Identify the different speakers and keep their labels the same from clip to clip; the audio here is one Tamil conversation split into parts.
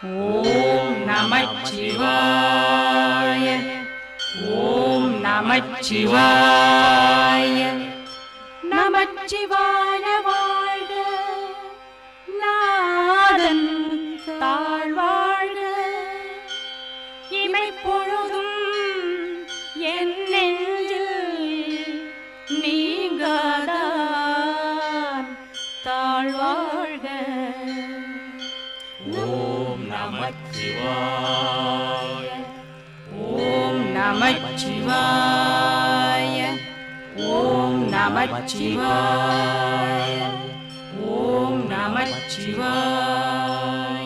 Speaker 1: ஓம் நமச்சிவாய. ஓம் நமச்சிவாய. நமச்சிவாய வாழ்க, நாதன் தாழ்வாழ்க. இமைப்பொழுதும் என் நெஞ்சில் நீங்காதான் தாழ்வாழ்க.
Speaker 2: ஓம் நமச்சிவாய.
Speaker 1: ஓம் நமச்சிவாய. ஓம் நமச்சிவாய. ஓம் நமச்சிவாய.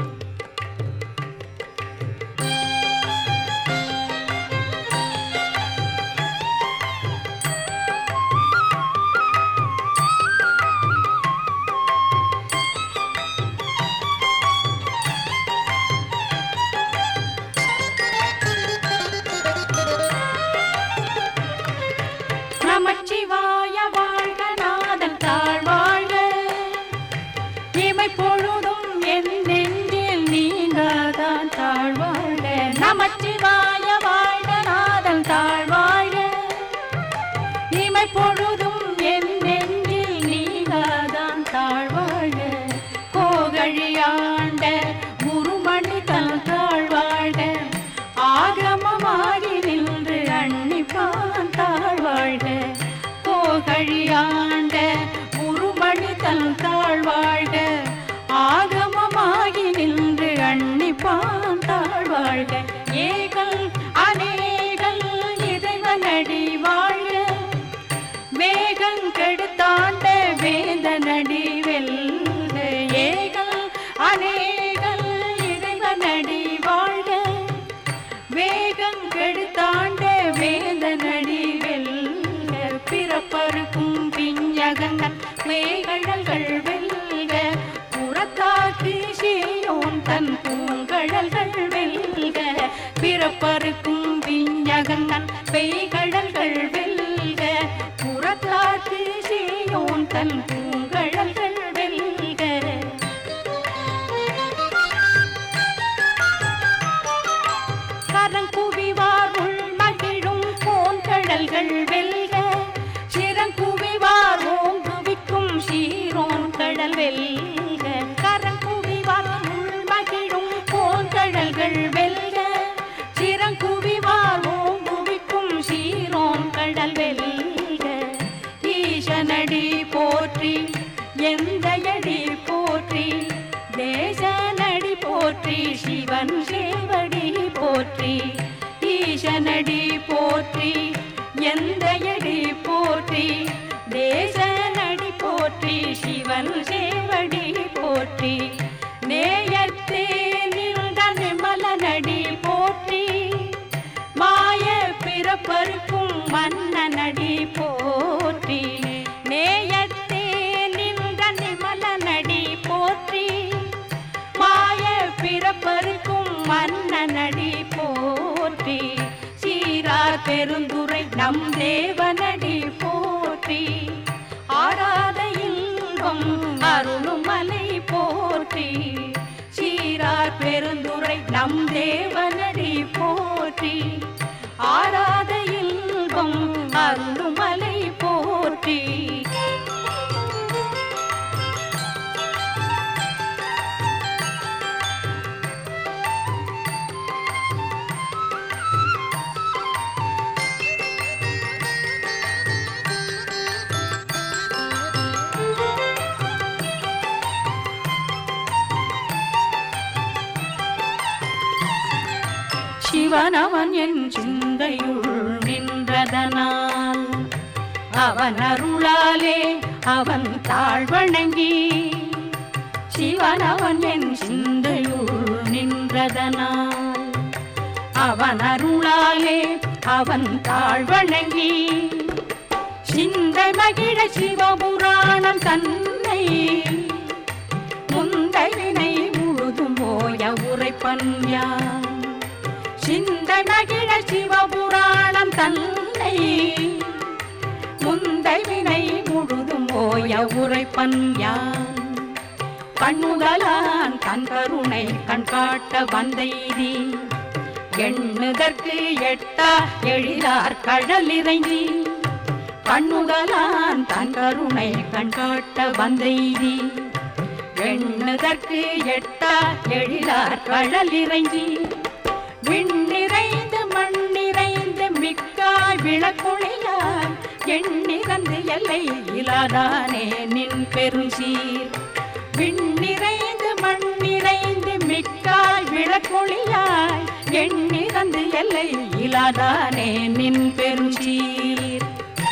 Speaker 1: நமச்சிவாய வாழ்க, நாதன் தாழ்வாழ்க. இமைப்பொழுதும் என் நெஞ்சில் நீங்காதான் தாழ்வாழ்க. நமச்சிவாய வாழ்க, நாதன் தாழ்வாழ்க. இமைப்பொழுதும் என் நெஞ்சில் நீங்காதான் தாழ்வாழ்க. கோகழியாண்ட குருமணி தன் தாழ்வாழ்க. ஆகமமாகி நின்று அன்னிப்பான் தாழ்வாழ்க. கோகழியாண்ட குருமணி தன் தாழ்வாழ்க. ஆகமமாகி நின்று அன்னிப்பான் தாழ்வாழ்க. ஏகல் அநேகல் இறைவனடி வாழ்க. வேகம் கெடுத்தாண்ட வேந்தனடி வெல்க. ஏகல் அநேகல் இறைவனடி வாழ்க. வேகம் கெடுத்தாண்ட வேந்தனடி வெல்க. பிறப்பருக்கும் பிஞ்சகங்கள் மேகழல்கள் வெல்க. புறத்தாக்கு சீயோன் தன் பூங்கழல்கள் வெல்க. பிறப்பருக்கும் பிஞ்சகங்கள் பெய்கழல்கள் வெல்க. புறத்தாக்கு சீயோன் தன் பூங்கழல்கள் வெல்க. கரங்குவிவார் உள்மகிழும் போன்கடல்கள் வெல்க. சிறங்குவிவார் ஓங்குவிக்கும் சீரோன் கடல் வெல்க. கரங்குவிவார் உள்மகிழும் போன்கடல்கள் வெல்க. சிறங்குவிவார் ஓங்குவிக்கும் சீரோன் கடல் வெல்க. ஈசனடி போற்றி எந்தையடி போற்றி. தேசனடி போற்றி சிவன் சேவடி போற்றி. ஈசனடி போற்றி எந்தையடி போற்றி. தேசனடி போற்றி சிவன் சேவடி போற்றி. நேயத்தே நின்ற நிமலனடி போற்றி. மாய பிறப்பருக்கும் மன்னனடி போற்றி. நேயத்தே நின்ற நிமலனடி போற்றி. மாய பிறப்பருக்கும் மன்னனடி போற்றி. சீரார் பெருந்துரை நம் தேவனடி போற்றி. ஆராத இன்பம் அருளுமலை போற்றி. சீரார் பெருந்துரை நம் தேவனடி போற்றி. ஆராத இன்பம் அருளுமலை போற்றி. சிவனவன் என் சிந்தையுள் நின்றதனால் அவன் அருளாலே அவன் தாழ்வணங்கி. சிவனவன் என் சிந்தையுள் நின்றதனால் அவன் அருளாலே அவன் தாழ்வணங்கி. சிந்தை மகிழ சிவபுராணம் தன்னை முந்தைவினை முழுதும் போய உரைப்பன் யான். சிந்தை மகிழ சிவபுராணம் தன்னை முந்தைவினை முழுதும் போய உரைப்பன் யான். கண்ணுதலான் தன் கருணை கண்காட்ட வந்தைதி எண்ணுதற்கு எட்டா எழிலார் கடலிறைந்தி கண்ணுதலான் தன் கருணை கண்காட்ட வந்தைதி எண்ணுதற்கு எட்டா எழிலார் கடலிறைந்தி விண்ணிறைந்து மண்ணிறைந்து மிக்காய் விளக்கொழியார் எண்ணிறந்து எல்லை இலாதானே நின் பெருஞ்சீர் விண்ணிறைந்து மண்ணிறைந்து மிக்காய் விளக்கொழியாய் எண்ணிறந்து எல்லை இலாதானே நின் பெருஞ்சீர்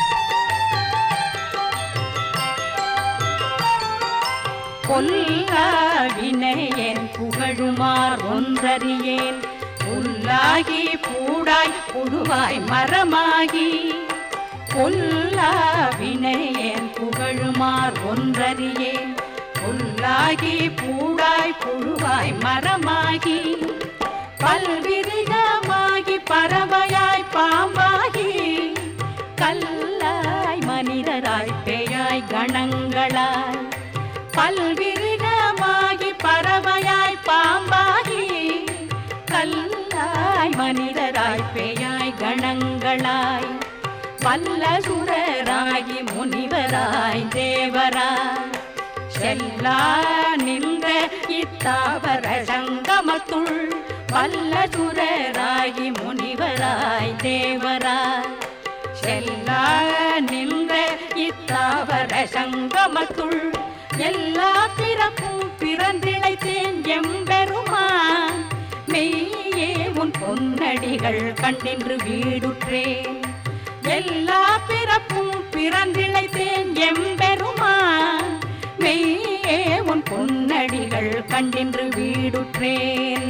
Speaker 1: பொல்லா வினையேன் புகழுமார் ஒன்றறியேன் புல்லாகி பூடாய் புழுவாய் மரமாகி பொல்லா வினையேன் புகழுமார் ஒன்றறியேன் புல்லாகி பூடாய் புழுவாய் மரமாகி பல்விருகமாகி பறவையாய் பாம்பாகி கல்லாய் மனிதராய் பேயாய் கணங்களாய் பல்விருகமாகி பறவையாய் பாம்பாகி கல்லாய் மனிதராய் பேயாய் கணங்களாய் வல்ல சுரராகி முனிவராய் தேவராய் செல்லா நின்ற இத்தாவர சங்கமத்துள் வல்ல சுரராகி முனிவராய் தேவராய் செல்லா நின்ற இத்தாவர சங்கமத்துள் எல்லா பிறப்பும் பிறந்திழைத்தேன் எம்பெருமான் மெய்யே உன் பொன்னடிகள் கண்டின்று வீடுற்றேன் எல்லா பிறப்பும் பிறந்திழைத்தேன் எம்பெருமான் மெய்யே உன் பொன்னடிகள் கண்டின்று வீடுற்றேன்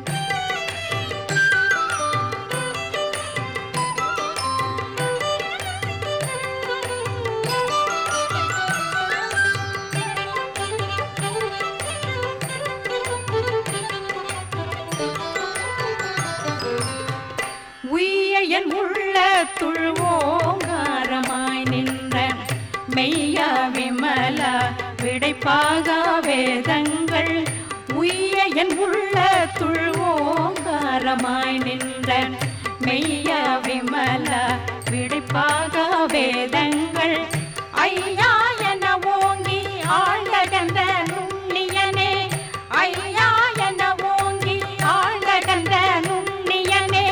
Speaker 1: என் உள்ளத்துள் ஓங்காரமாய் நின்ற மெய்யா விமல விடைப்பாக வேதங்கள் உய்ய என் உள்ளத்துள் ஓங்காரமாய் நின்ற மெய்யா விமல விடைப்பாக வேதங்கள் ஐயா என ஓங்கி ஆழ்ந்தகந்த நுண்ணியனே ஐயா என ஓங்கி ஆழ்ந்தகந்த நுண்ணியனே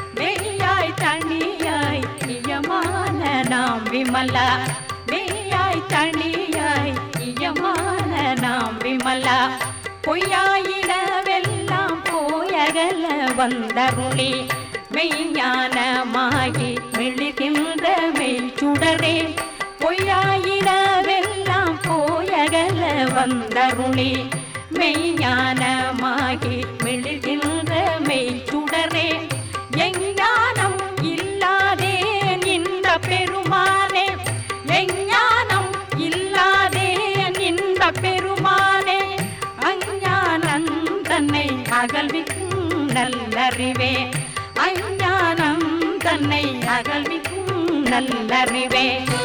Speaker 1: தனியாய் இயமான நாம் விமலா மெய்யாய் தனியாய் இயமான நாம் விமலா பொய்யாயிடவெல்லாம் போயகல வந்தருளி மெய்ஞானமாகி மெழுகின்ற மெய்ச்சுடரே பொய்யாயிடவெல்லாம் போயகல வந்தருளி மெய்ஞானமாகி மெழுகின்ற மெய்ச்சுடரே எஞ்ஞானம் இல்லாதேன் இந்த பெருமானே எஞ்ஞானம் இல்லாதேன் இந்த பெருமானே அஞ்ஞானம் தன்னை அகழ்விக்கும் நல்லறிவே அஞ்ஞானம் தன்னை அகழ்விக்கும் நல்லறிவே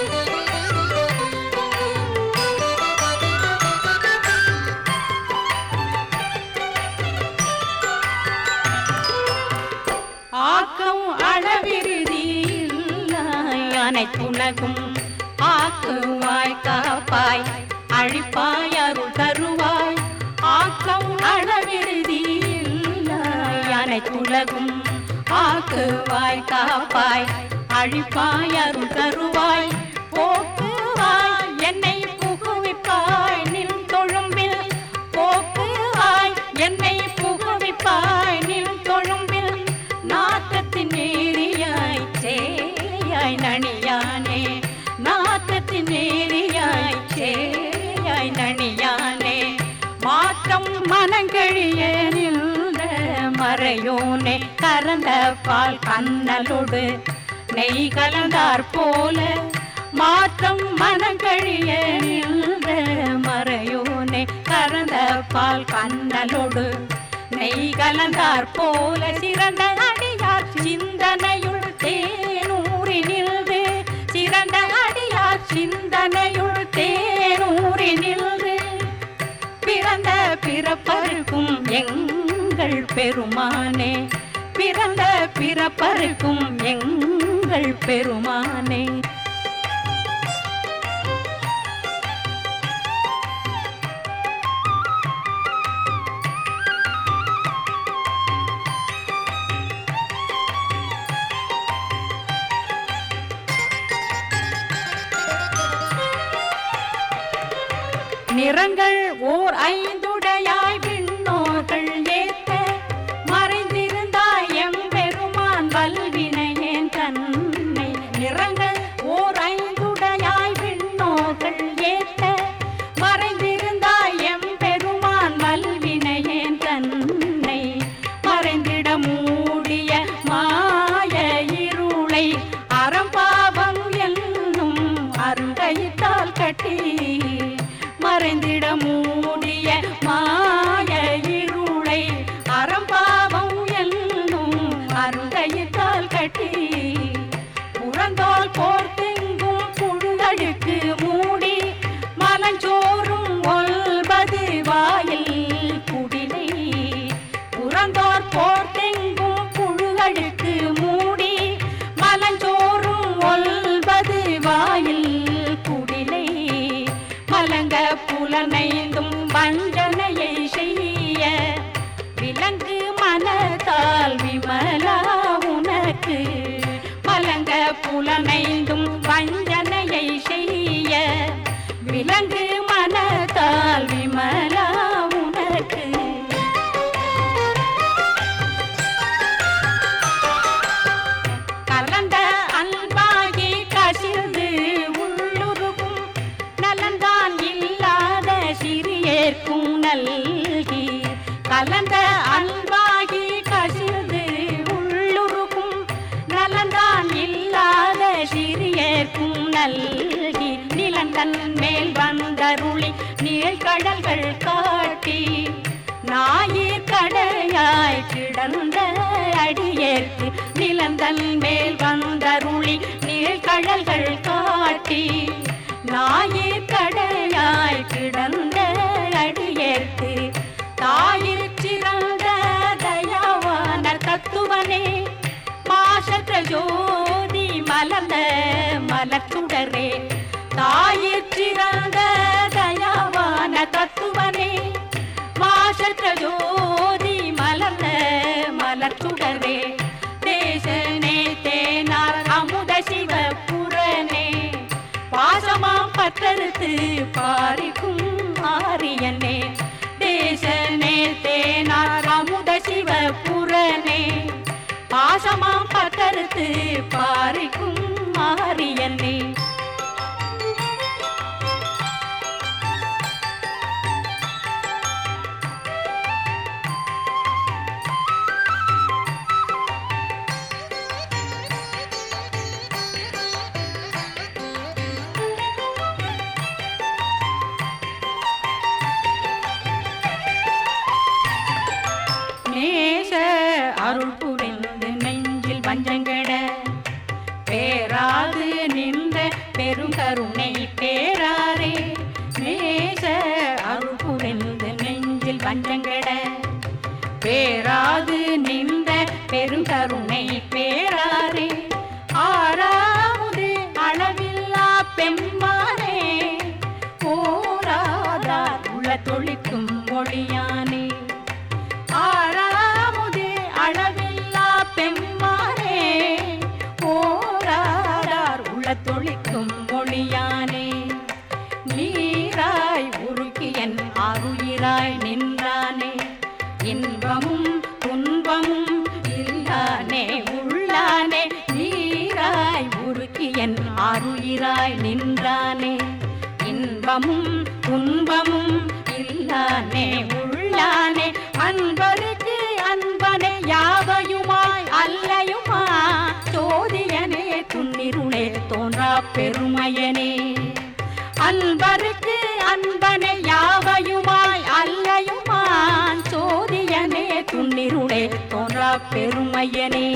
Speaker 1: ஆக்கம் அளவிருதியில்லாய் அனைத்துலகும் ஆக்குவாய் காப்பாய் அழிப்பாய் அருள் தருவாய் ஆக்கம் அளவிருதியில்லாய் அனைத்துலகும் ஆக்குவாய் காப்பாய் அழிப்பாய் அருள் தருவாய் போக்குவாய் என்னை புகுவிப்பாய் நின் தொழும்பில் போக்குவாய் என்னை புகுவிப்பாய் நின் தொழும்பில் நாட்டத்தின் நேரியாய் சேயாய் நணியானே நாட்டத்தின் நேரியாய் சேயாய் நணியானே மாற்றம் மனங்கழிய நின்ற மறையோனே கறந்த பால் கண்ணலோடு நெய் கலந்தார் போல மாற்றம் மனங்கழிய நின்ற மறையோனே கறந்த பால் கண்ணலோடு நெய் கலந்தார் போல சிறந்த அடியார் சிந்தனையுள் தேனூறி நின்று சிறந்த அடியார் சிந்தனையுள் தேனூறி நின்று பிற எங்கள் பெருமானே, பிறந்த பிறப்பருக்கும் எங்கள் பெருமானே. நிறங்கள் ஓர் ஐந்துடையாய் விண்ணோர்கள் ஏத்த மறைந்திருந்தாய் எம்பெருமான் வல்வினையேன் தன்னை. நிறங்கள் ஓர் ஐந்துடையாய் விண்ணோர்கள் ஏத்த மறைந்திருந்தாய் எம்பெருமான் வல்வினையேன் தன்னை. மறைந்திட மூடிய மாய இருளை அறம்பாவம் என்னும் அருங்கைத்தால் கட்டி, மறைந்திட மூடிய மாய இருளை அறம்பாவம் என்னும் அருங்கைத்தால் கட்டி, புறந்தோல் போர்த்தெங்கும் புழுதழுக்கு மூடி மலஞ்சோறும் ஒல்பது வாயில் குடிலை. புறந்தோர் போர்த்தெங்கும் புழுதழுக்கு மூடி மலஞ்சோறும் ஒல்பது வாயில் குடிலை. மலங்க புலனைந்தும் வஞ்சனையை செய்ய விலங்கு மனத்தால் விமலா உனக்கு. மலங்க புலனைந்தும் வஞ்சனையை செய்ய விலங்கு மனத்தால் விமலா உனக்கு. கலந்த அன்பாகி கசிந்து உள்ளுருகும் நலந்தான் இல்லாத சிறியேற்கும் நல்கி. கலந்த அன்பாகி கசிந்து உள்ளுருகும் நலந்தான் இல்லாத சிறியேற்கும் நல்கி. நிலந்தன் மேல் வந்தருளி நீழ்கடல்கள் காட்டி, ஞாயிற் கடையாய் கிடந்த அடியேற்கு. நிலந்தன் மேல் வந்தருளி நீழ்கடல்கள் காட்டி, ஞாயிற் கடையாய் கிடந்த அடியேற்கு. தாயிற் சிறந்த தயாவான தத்துவனே, மாசற்ற ஜோதி மலர்ந்த மலர்ச்சுடரே. தாயிற் சிறந்த தயாவான தத்துவனே, மாசற்ற ஜோதி மலர்ந்த மலர்ச்சுடரே. தேசனே தேனார் அமுத சிவ புரனே, பாசமாம் பற்றறுத்து பாரிக்கும் ஆரியனே. தேசனே தேனார் அமுத சிவ புரனே, பாசமாம் பற்றறுத்து பாரிக்கும் ஆரியனே. நேச அருள் புரிந்து நெஞ்சில் வஞ்சங்கட பேராது நின்ற பெருங்கருணை பேராரே. நேச அருள் புரிந்து நெஞ்சில் வஞ்சங்கட பேராது நின்ற பெருங்கருணை பேராரே. ஆறாவது அளவில்லா பெம்மானே, போராதார் உள்ள தொழிக்கும் மொழியானே. ஆறாமுதே அளவில்லா பெம்மானே, போராடார் உள்ள தொழிக்கும் மொழியானே. நீராய் உருக்கியன் அருயிராய் நின்றானே, இன்பமும் துன்பமும் இல்லானே உள்ளானே. நீராய் உருக்கியன் அருயிராய் நின்றானே, இன்பமும் துன்பமும் இல்லானே உள்ளானே. அன்பருக்கு அன்பனே யாவையுமாய் அல்லையுமா, சோதியனே துன்னிருளே தோன்றா பெருமையனே. அன்பருக்கு அன்பனே யாவையுமாய் அல்லையுமா, சோதியனே துன்னிருளே தோன்றா பெருமையனே.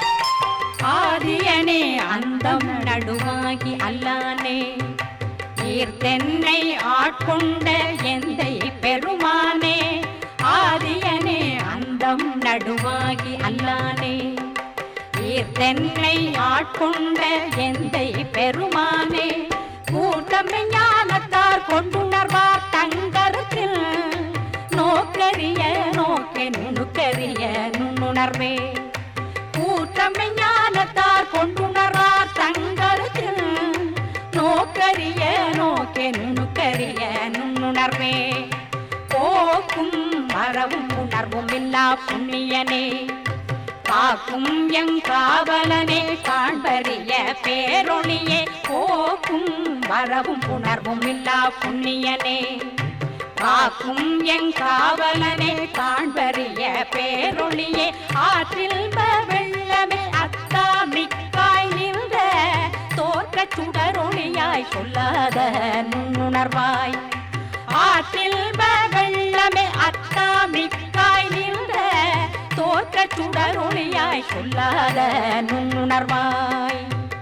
Speaker 1: ஆதியனே அந்தம் நடுவாகி அல்லானே, ஈர்த்தென்னை ஆட்கொண்ட எந்தை பெருமானே ஆதியனே அந்தம் நடுவாகி அல்லானே ஈர்த்தென்னை ஆட்கொண்ட எந்தை பெருமானே கூட்டமை ஞானத்தார் கொண்டுணர்வார் தங்கருத்தில் நோக்கரிய நோக்கே நுணுக்கரிய நுண்ணுணர்வே கூட்டமை ஞானத்தார் கொண்டுணர்வார் தங்கருத்தில் நோக்கரிய நோக்கே நுணுக்கரிய நுண்ணுணர்வே போக்கும் மரவும் உணர்வும் இல்லா புண்ணியனே காக்கும் எங் காவலனே காண்பறிய பேரொளியே போக்கும் வரவும் உணர்வும் இல்லா புண்ணியனே காக்கும் எங் காவலனே காண்பறிய பேரொளியே ஆற்றில் வெள்ளமே அத்தா மிக்காய் நின்ற தோற்ற சுடரொளியாய் சொல்லாத நுண்ணுணர்வாய் ஆற்றில் வெள்ளமே அத்தா மிக்காய் நின்ற தோற்ற சுடரொளியாய் சொல்லாத நுண்ணுணர்வாய்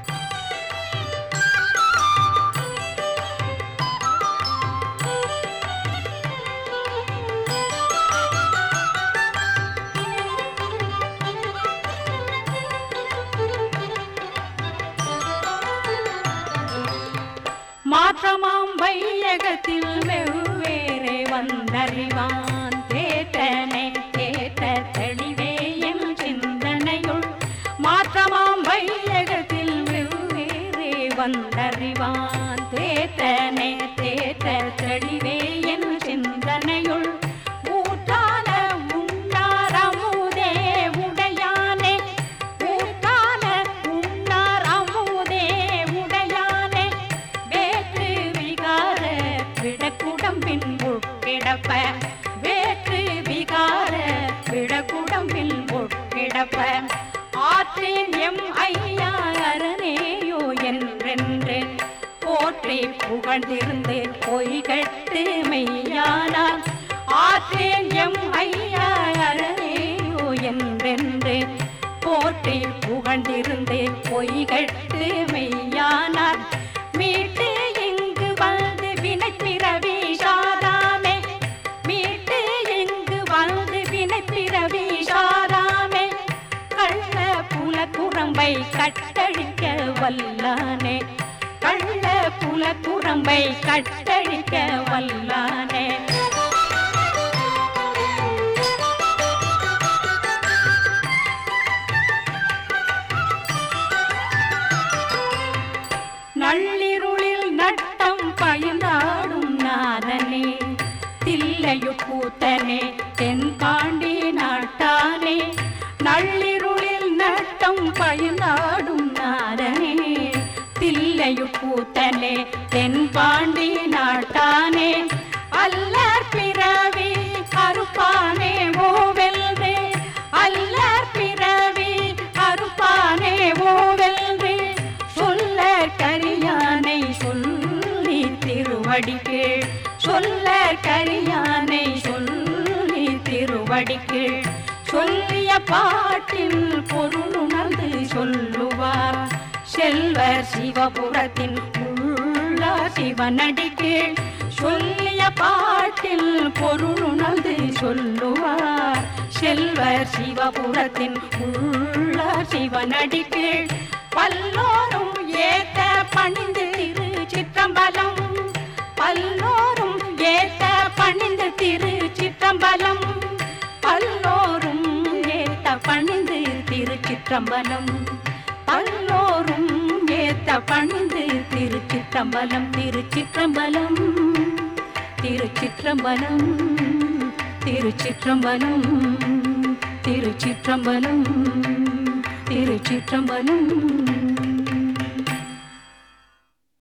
Speaker 1: மாற்றமாம் வையகத்தில் வெவ்வேறே வந்தறிவான் தேற்றனை தேற்ற தெளிவே என் சிந்தனையுள் மாற்றமாம் வையகத்தில் வெவ்வேறே வந்தறிவான் தேற்றனை தேற்ற தெளிவே என் சிந்தனையுள் ஊற்றான உண்ணார் அமுதே உடையானே ஊற்றான உண்ணார் அமுதே உடையானே வேற்று விகார விடக்குடம்பின் உட்கிடப்ப வேற்று விகார விடக்குடம்பில் உட்கிடப்ப ஆற்றின் எம் ஐயா அரணேயோ என்றென்று போற்றி புகழ்ந்திருந்து பொய்கட்டு மெய்யானார் ஆற்றின் எம் ஐயா அரணேயோ என்றென்று போற்றி புகழ்ந்திருந்து பொய்கட்டு மெய்யானார் மீட்டு இங்கு வந்து வினை பிறவி சாராமே மீட்டு இங்கு வந்து வினை பிறவி சாராமே கள்ள புல குரம்பை கட்டழிக்க வல்லானே கள்ள புல குரம்பை கட்டழிக்க வல்லானே நள்ளிருளில் நட்டம் பயந்தாடும் நாதனே தில்லையு கூத்தனே தென்பாண்டி நாட்டானே நள்ளிருளில் நட்டம் பயந்தாடும் நாதனே தில்லையு கூத்தனே தென்பாண்டி நாட்டானே அல்லற் பிறவி அறுப்பானே ஓவெல்வே அல்லற் பிறவி அறுப்பானே ஓவெல்வே சொல்ல கரியானை சொல்லி திருவடிக்கு சொல்ல கரியானை சொல்லி திருவடிக்கு சொல்லிய பாட்டில் பொருளுணர்ந்து சொல்லுவார் செல்வர் சிவபுரத்தின் உள்ள சிவனடிக்கு சொல்லிய பாட்டில் பொருளுணர்ந்து சொல்லுவார் செல்வர் சிவபுரத்தின் உள்ள சிவனடிக்கு பல்லோரும் ஏத்த பணிந்து திரு சிற்றம்பலம் பல்லோரும் ஏத்த பணிந்து திரு சிற்றம்பலம் பல்லோரும் ஏத்த பணிந்து திரு சிற்றம்பலம் பல்லோரும் ஏத்த பணிந்து திரு சிற்றம்பலம் திருச்சிற்றம்பலம் திருச்சிற்றம்பலம் திருச்சிற்றம்பலம் திருச்சிற்றம்பலம் திருச்சிற்றம்பலம்